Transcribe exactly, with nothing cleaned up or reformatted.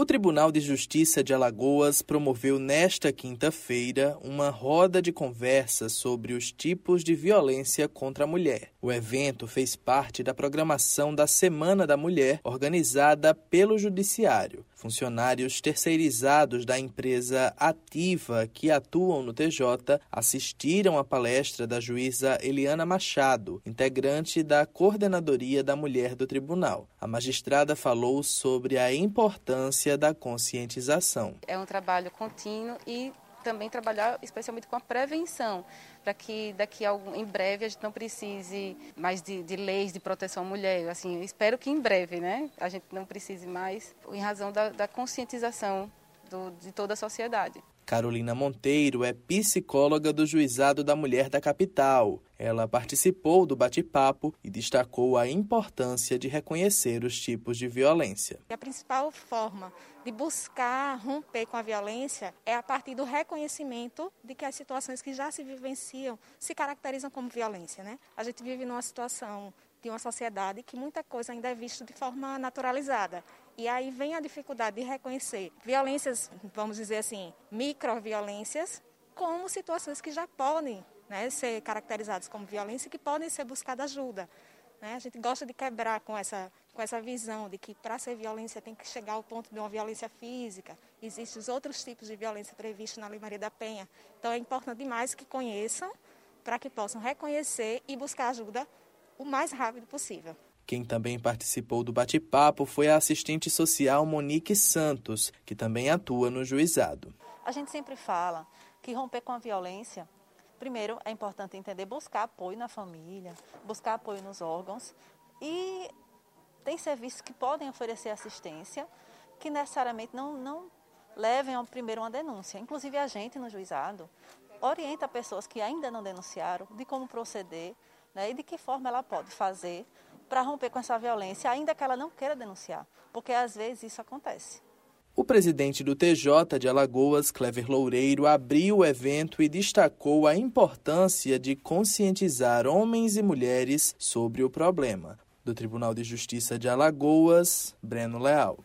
O Tribunal de Justiça de Alagoas promoveu nesta quinta-feira uma roda de conversa sobre os tipos de violência contra a mulher. O evento fez parte da programação da Semana da Mulher, organizada pelo Judiciário. Funcionários terceirizados da empresa Ativa, que atuam no T J, assistiram à palestra da juíza Eliana Machado, integrante da Coordenadoria da Mulher do Tribunal. A magistrada falou sobre a importância da conscientização. É um trabalho contínuo e também trabalhar especialmente com a prevenção, para que daqui a algum, em breve a gente não precise mais de, de leis de proteção à mulher. Assim, eu espero que em breve, né, a gente não precise mais, em razão da, da conscientização do, de toda a sociedade. Carolina Monteiro é psicóloga do Juizado da Mulher da capital. Ela participou do bate-papo e destacou a importância de reconhecer os tipos de violência. A principal forma de buscar romper com a violência é a partir do reconhecimento de que as situações que já se vivenciam se caracterizam como violência, né? A gente vive numa situação de uma sociedade que muita coisa ainda é vista de forma naturalizada. E aí vem a dificuldade de reconhecer violências, vamos dizer assim, microviolências, como situações que já podem, né, ser caracterizadas como violência e que podem ser buscada ajuda. Né? A gente gosta de quebrar com essa, com essa visão de que para ser violência tem que chegar ao ponto de uma violência física. Existem os outros tipos de violência previstos na Lei Maria da Penha. Então é importante demais que conheçam para que possam reconhecer e buscar ajuda o mais rápido possível. Quem também participou do bate-papo foi a assistente social Monique Santos, que também atua no juizado. A gente sempre fala que romper com a violência, primeiro é importante entender, buscar apoio na família, buscar apoio nos órgãos e tem serviços que podem oferecer assistência que necessariamente não, não levem ao primeiro uma denúncia. Inclusive a gente no juizado orienta pessoas que ainda não denunciaram de como proceder, né, e de que forma ela pode fazer para romper com essa violência, ainda que ela não queira denunciar, porque às vezes isso acontece. O presidente do T J de Alagoas, Clever Loureiro, abriu o evento e destacou a importância de conscientizar homens e mulheres sobre o problema. Do Tribunal de Justiça de Alagoas, Breno Leal.